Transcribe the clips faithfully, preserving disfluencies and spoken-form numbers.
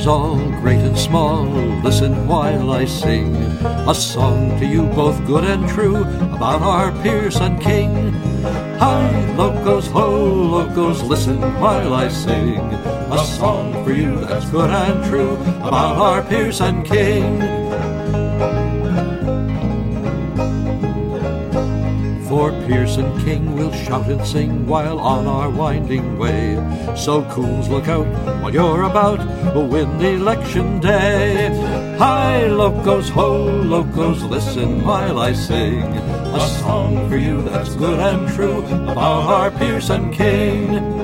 all, great and small, listen while I sing a song to you both good and true about our Pearson king. Hi, locos, ho, locos, listen while I sing a song for you that's good and true about our Pearson king. For Pearson king we'll shout and sing while on our winding way. So coons, look out while you're about, we'll win election day. Hi, locos, ho, locos, listen while I sing a song for you that's good and true about our Pearson king.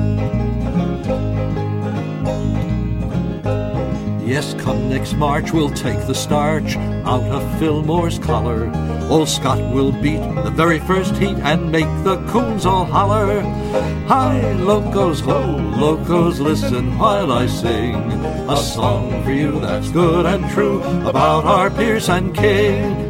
Yes, come next March we'll take the starch out of Fillmore's collar. Old Scott will beat the very first heat and make the coons all holler. Hi, locos, ho, locos, listen while I sing a song for you that's good and true about our Pearson king.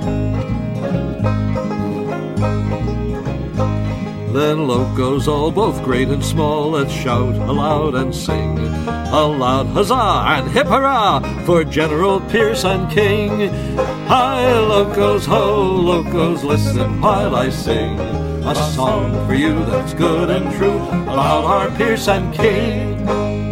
Then locos all, both great and small, let's shout aloud and sing a loud huzzah and hip hurrah for General Pearson king. Hi, locos, ho, locos, listen while I sing a song for you that's good and true about our Pearson king.